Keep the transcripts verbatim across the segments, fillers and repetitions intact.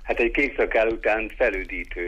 Hát egy kékszakál után felüdítő,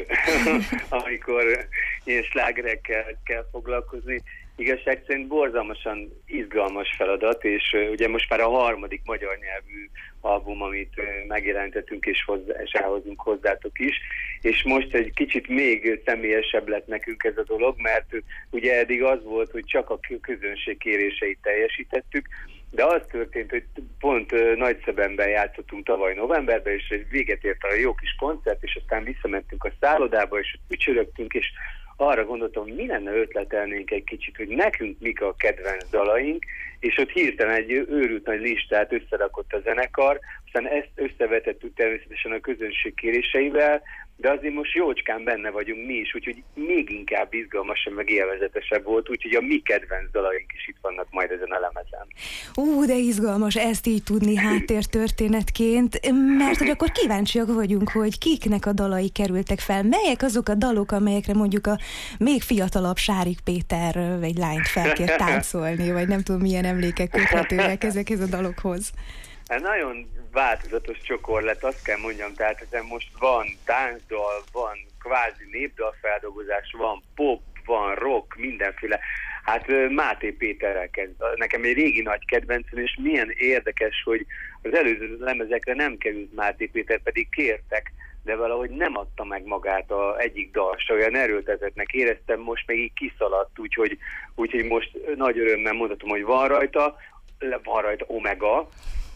amikor ilyen slágerekkel kell foglalkozni. Igazság szerint borzalmasan izgalmas feladat, és uh, ugye most már a harmadik magyar nyelvű album, amit uh, megjelentettünk és, hozzá, és elhozunk hozzátok is, és most egy kicsit még személyesebb lett nekünk ez a dolog, mert uh, ugye eddig az volt, hogy csak a közönség kéréseit teljesítettük, de az történt, hogy pont uh, Nagyszebenben játszottunk tavaly novemberben, és egy véget ért a jó kis koncert, és aztán visszamentünk a szállodába, és ücsörögtünk, és arra gondoltam, hogy mi lenne ötletelnénk egy kicsit, hogy nekünk mik a kedvenc dalaink, és ott hirtelen egy őrült nagy listát összerakott a zenekar, aztán ezt összevetettük természetesen a közönség kéréseivel, de azért most jócskán benne vagyunk mi is, úgyhogy még inkább izgalmasabb, meg élvezetesebb volt, úgyhogy a mi kedvenc dalaink is itt vannak majd ezen a lemezen. Ú, de izgalmas ezt így tudni háttértörténetként, mert hogy akkor kíváncsiak vagyunk, hogy kiknek a dalai kerültek fel, melyek azok a dalok, amelyekre mondjuk a még fiatalabb Sárik Péter egy lányt felkér táncolni, vagy nem tudom milyen emlékek köthetőek ezekhez a dalokhoz. Hát nagyon változatos csokor lett, azt kell mondjam, tehát ezen most van táncdal, van kvázi népdalfeldolgozás, van pop, van rock, mindenféle. Hát Máté Péterrel kezd. Nekem egy régi nagy kedvencem, és milyen érdekes, hogy az előző lemezekre nem került Máté Péter, pedig kértek, de valahogy nem adta meg magát a egyik dal, se olyan erőltetetnek éreztem, most meg így kiszaladt, úgyhogy, úgyhogy most nagy örömmel mondhatom, hogy van rajta, van rajta Omega,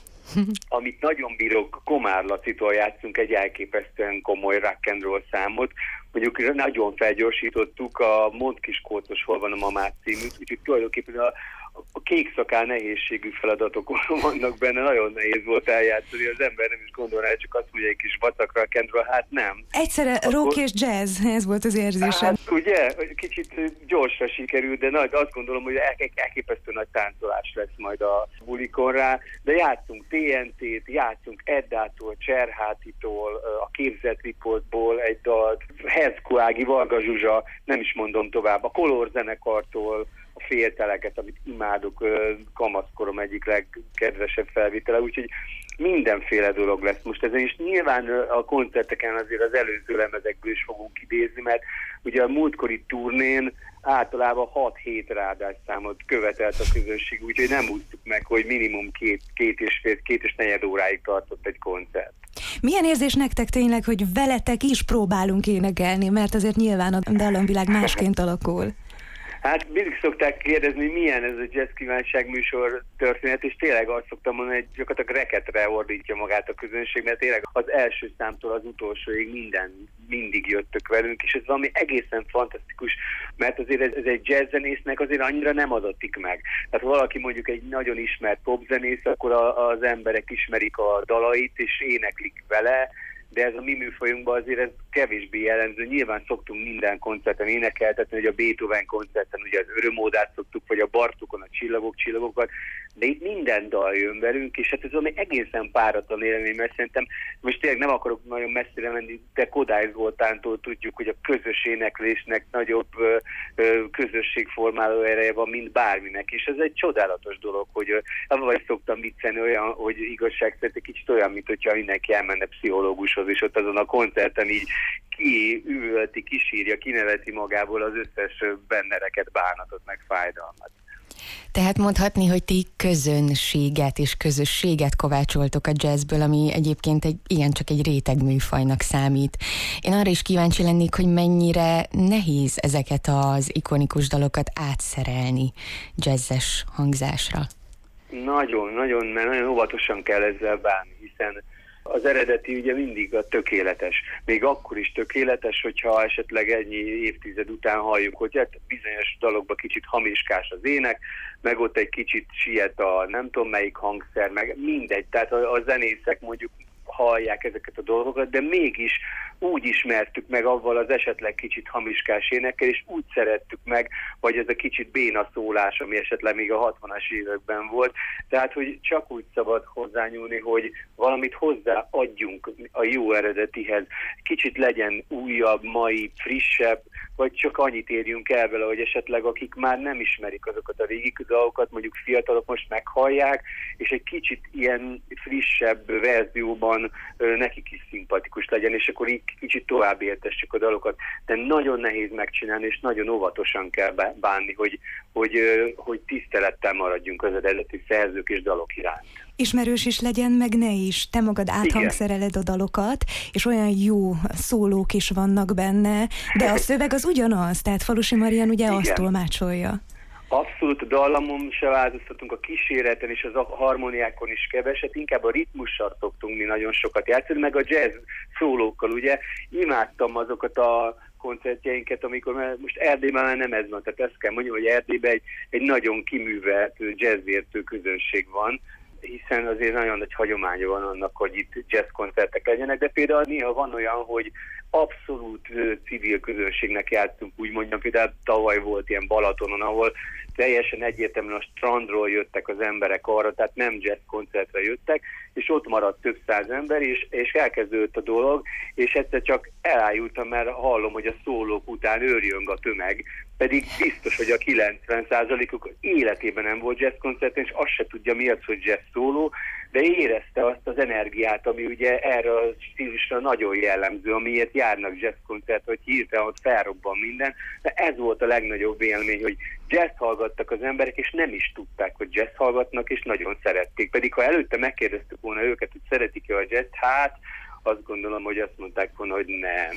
amit nagyon bírok, Komár Lacitól játszunk egy elképesztően komoly rock and roll számot. Mondjuk nagyon felgyorsítottuk a Mond Kiskócos Hol van a mamát címűt, úgyhogy tulajdonképpen a, a kék szakál nehézségű feladatok vannak benne, nagyon nehéz volt eljátszani, az ember nem is gondolná, csak azt mondja, egy kis vacak rock and roll, hát nem. Egyszerre Akkor, rock és jazz, ez volt az érzésem. Hát ugye, kicsit gyorsra sikerült, de nagy, azt gondolom, hogy elképesztő nagy táncolás lesz majd a bulikon rá, de játszunk té en té-t, játszunk Eddától, Cserhátitól, a Képzett Riportból egy dalt, Hercko Ági, Varga Zsuzsa, nem is mondom tovább, a Kolor zenekartól, a Félteleket, amit imádok, kamaszkorom egyik legkedvesebb felvétele, úgyhogy mindenféle dolog lesz most ezen, és nyilván a koncerteken azért az előző lemezekből is fogunk idézni, mert ugye a múltkori turnén általában hat-hét ráadásszámot követelt a közönség, úgyhogy nem úsztuk meg, hogy minimum két, két és fél, két és negyed óráig tartott egy koncert. Milyen érzés nektek tényleg, hogy veletek is próbálunk énekelni, mert azért nyilván a dallamvilág másként alakul? Hát mindig szokták kérdezni, hogy milyen ez a Jazz Kívánság műsor történet, és tényleg azt szoktam mondani, hogy gyakorlatilag reketre ordítja magát a közönség, mert tényleg az első számtól az utolsóig minden, mindig jöttök velünk, és ez valami egészen fantasztikus, mert azért ez, ez egy jazzzenésznek azért annyira nem adatik meg. Tehát valaki mondjuk egy nagyon ismert popzenész, akkor a, az emberek ismerik a dalait, és éneklik vele, de ez a mi műfajunkban azért ez kevésbé jellemző. Nyilván szoktunk minden koncerten énekeltetni, hogy a Beethoven koncerten ugye az Örömódát szoktuk, vagy a Bartókon a Csillagok, Csillagokat, de itt minden dal jön velünk, és hát ez valami egészen páratlan élmény, mert szerintem most tényleg nem akarok nagyon messzire menni, de Kodály Zoltántól tudjuk, hogy a közös éneklésnek nagyobb ö, ö, közösségformáló ereje van, mint bárminek, és ez egy csodálatos dolog, hogy vagy szoktam viccelni olyan, hogy igazság szerint egy kicsit olyan, mint hogyha mindenki elmenne pszichológushoz, és ott azon a koncerten így kiüvölti, kisírja, kineveti magából az összes benne rekett bánatot, meg fájdalmat. Tehát mondhatni, hogy ti közönséget és közösséget kovácsoltok a jazzből, ami egyébként egy, igencsak egy réteg műfajnak számít. Én arra is kíváncsi lennék, hogy mennyire nehéz ezeket az ikonikus dalokat átszerelni jazzes hangzásra. Nagyon, nagyon, mert nagyon óvatosan kell ezzel bánni, hiszen az eredeti ugye mindig a tökéletes. Még akkor is tökéletes, hogyha esetleg ennyi évtized után halljuk, hogy hát bizonyos dalokban kicsit hamiskás az ének, meg ott egy kicsit siet a nem tudom melyik hangszer, meg mindegy. Tehát a, a zenészek mondjuk hallják ezeket a dolgokat, de mégis úgy ismertük meg avval az esetleg kicsit hamiskás énekkel, és úgy szerettük meg, vagy ez a kicsit béna szólás, ami esetleg még a hatvanas években volt. Tehát, hogy csak úgy szabad hozzányúlni, hogy valamit hozzáadjunk a jó eredetihez. Kicsit legyen újabb, mai, frissebb, vagy csak annyit érjünk el vele, hogy esetleg akik már nem ismerik azokat a régi dalokat, mondjuk fiatalok most meghallják, és egy kicsit ilyen frissebb verzióban ö, nekik is szimpatikus legyen, és akkor így kicsit tovább értessük a dalokat. De nagyon nehéz megcsinálni, és nagyon óvatosan kell bánni, hogy, hogy, ö, hogy tisztelettel maradjunk az eredeti szerzők és dalok iránt. Ismerős is legyen, meg ne is. Te magad áthangszereled a dalokat, és olyan jó szólók is vannak benne, de a szöveg az ugyanaz, tehát Falusi Marian ugye Igen. azt tolmácsolja. Abszolút, a dallamon se változtatunk, a kísérleten és az a harmóniákon is keveset, inkább a ritmussal szoktunk mi nagyon sokat játszani, meg a jazz szólókkal, ugye. Imádtam azokat a koncertjeinket, amikor most Erdélyben már nem ez van, tehát ezt kell mondjam, hogy Erdélyben egy, egy nagyon kiművelt jazzértő közönség van, hiszen azért nagyon nagy hagyománya van annak, hogy itt jazzkoncertek legyenek, de például néha van olyan, hogy abszolút civil közönségnek játszunk, úgy mondjam, például tavaly volt ilyen Balatonon, ahol teljesen egyértelműen a strandról jöttek az emberek arra, tehát nem jazz koncertre jöttek, és ott maradt több száz ember, és, és elkezdődött a dolog, és egyszer csak elájultam, mert hallom, hogy a szólók után őrjöng a tömeg, pedig biztos, hogy a kilencven százalékuk életében nem volt jazz koncerten, és azt se tudja, mi az, hogy jazz szóló, de érezte azt az energiát, ami ugye erre a stílusra nagyon jellemző, amiért járnak jazz koncert, hogy hirtelen ott felrobban minden, de ez volt a legnagyobb élmény, hogy jazz hallgattak az emberek, és nem is tudták, hogy jazz hallgatnak, és nagyon szerették. Pedig ha előtte megkérdeztük volna őket, hogy szeretik-e a jazz, hát azt gondolom, hogy azt mondták volna, hogy nem.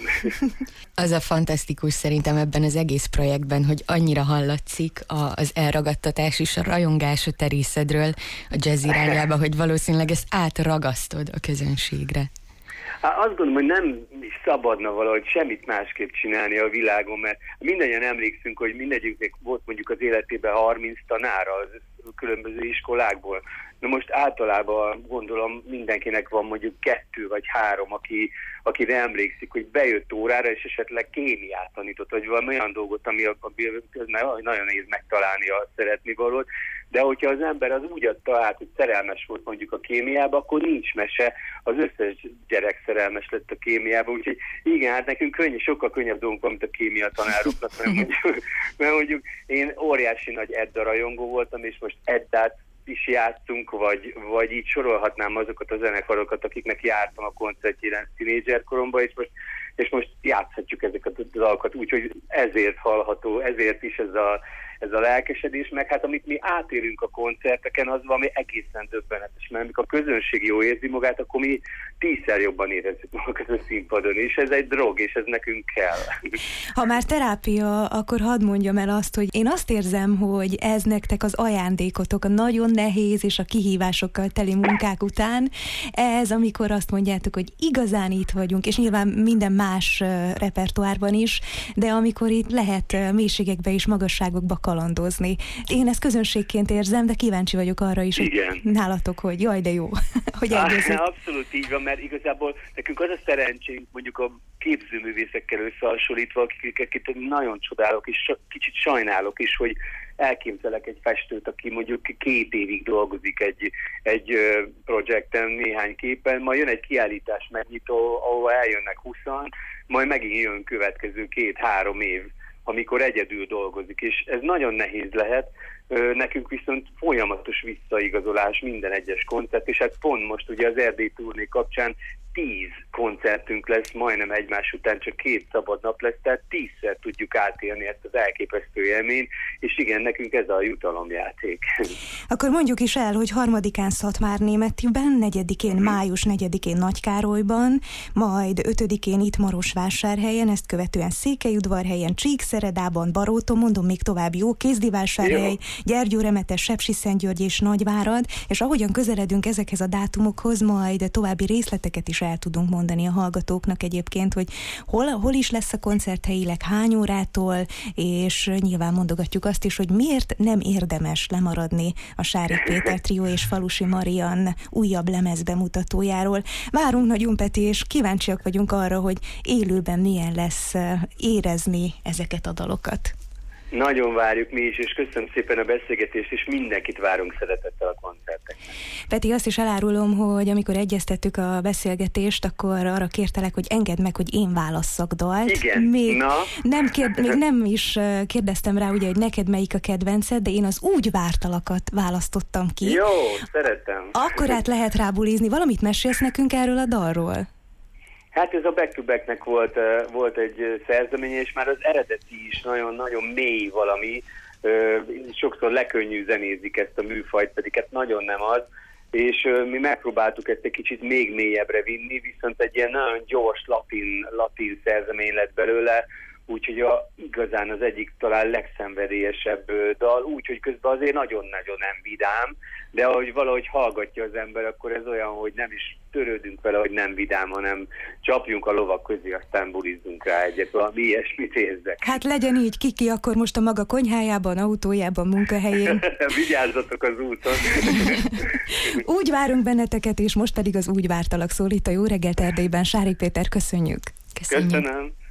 Az a fantasztikus szerintem ebben az egész projektben, hogy annyira hallatszik a, az elragadtatás és a rajongás a terészedről a jazz irányába, hogy valószínűleg ezt átragasztod a közönségre. Hát azt gondolom, hogy nem is szabadna valahogy semmit másképp csinálni a világon, mert mindannyian emlékszünk, hogy mindegyiknek volt mondjuk az életében harminc tanára az különböző iskolákból. Na most általában gondolom mindenkinek van mondjuk kettő vagy három, aki, akire emlékszik, hogy bejött órára, és esetleg kémiát tanított, vagy valami olyan dolgot, ami, ami nagyon nehéz megtalálni a szeretnivalót. De hogyha az ember az úgy adta át, hogy szerelmes volt mondjuk a kémiába, akkor nincs mese, az összes gyerek szerelmes lett a kémiába, úgyhogy igen, hát nekünk könnyű, sokkal könnyebb dolgunk van, mint a kémia tanároknak, mert mondjuk, mert mondjuk én óriási nagy Edda rajongó voltam, és most Eddát is játszunk, vagy, vagy így sorolhatnám azokat a zenekarokat, akiknek jártam a koncertjére tínédzserkoromban, és most, és most játszhatjuk ezeket a dalokat, úgyhogy ezért hallható, ezért is ez a, ez a lelkesedés, meg hát amit mi átérünk a koncerteken, az valami egészen döbbenetes, mert amikor a közönség jól érzi magát, akkor mi tízszer jobban érezzük magunkat a színpadon, és ez egy drog, és ez nekünk kell. Ha már terápia, akkor hadd mondjam el azt, hogy én azt érzem, hogy ez nektek az ajándékotok a nagyon nehéz és a kihívásokkal teli munkák után. Ez, amikor azt mondjátok, hogy igazán itt vagyunk, és nyilván minden más repertoárban is, de amikor itt lehet mélységekbe és magasságokba kalandozni. Én ezt közönségként érzem, de kíváncsi vagyok arra is, Igen. hogy nálatok, hogy jaj, de jó, hogy egyezik. Abszolút így van, mert igazából nekünk az a szerencsénk, mondjuk a képzőművészekkel összehasonlítva, akiket nagyon csodálok, és kicsit sajnálok is, hogy elképzelek egy festőt, aki mondjuk két évig dolgozik egy, egy projekten, néhány képen, majd jön egy kiállítás megnyitó, ahol eljönnek húszan, majd megint jön következő két-három év, amikor egyedül dolgozik, és ez nagyon nehéz lehet. Nekünk viszont folyamatos visszaigazolás minden egyes koncert, és hát pont most ugye az Erdély turné kapcsán tíz koncertünk lesz, majdnem egymás után csak két szabad nap lesz, tehát tízszer tudjuk átélni ezt az elképesztő élményt, és igen, nekünk ez a jutalomjáték. Akkor mondjuk is el, hogy harmadikán Szatmárnémetiben, negyedikén, május negyedikén Nagykárolyban, majd ötödikén itt Marosvásárhelyen, ezt követően Székelyudvarhelyen, Csíkszeredában, Baróton, mondom még tovább, jó, Kézdivásárhely, Gyergyóremetes, Sepsiszentgyörgy és Nagyvárad, és ahogyan közeledünk ezekhez a dátumokhoz, majd további részleteket is el tudunk mondani a hallgatóknak egyébként, hogy hol, hol is lesz a koncert helyileg, hány órától, és nyilván mondogatjuk azt is, hogy miért nem érdemes lemaradni a Sárik Péter Trió és Falusi Marian újabb lemezbemutatójáról. Várunk nagyon, Peti, és kíváncsiak vagyunk arra, hogy élőben milyen lesz érezni ezeket a dalokat. Nagyon várjuk mi is, és köszönöm szépen a beszélgetést, és mindenkit várunk szeretettel a koncerteknek. Peti, azt is elárulom, hogy amikor egyeztettük a beszélgetést, akkor arra kértelek, hogy engedd meg, hogy én válasszak dalt. Igen, még na? Nem, kérd, még nem is kérdeztem rá, ugye, hogy neked melyik a kedvenced, de én az Úgy vártalakat választottam ki. Jó, szeretem. Akkor át lehet rábulizni. Valamit mesélsz nekünk erről a dalról? Hát ez a Back to Backnek volt, uh, volt egy szerzeménye, és már az eredeti is nagyon-nagyon mély valami. Uh, sokszor lekönnyű zenézik ezt a műfajt, pedig hát nagyon nem az. És uh, mi megpróbáltuk ezt egy kicsit még mélyebbre vinni, viszont egy ilyen nagyon gyors latin, latin szerzemény lett belőle, úgyhogy a, igazán az egyik talán legszenvedélyesebb dal, úgyhogy közben azért nagyon-nagyon nem vidám, de ahogy valahogy hallgatja az ember, akkor ez olyan, hogy nem is törődünk vele, hogy nem vidám, hanem csapjunk a lovak közé, aztán bulizzunk rá egyet, valami ilyesmit érzek. Hát legyen így, Kiki, akkor most a maga konyhájában, autójában, munkahelyén. Vigyázzatok az úton! Úgy várunk benneteket, és most pedig az Úgy vártalak szól itt a Jó reggelt Erdélyben. Sári Péter, köszönjük! Köszönjük. Köszönöm!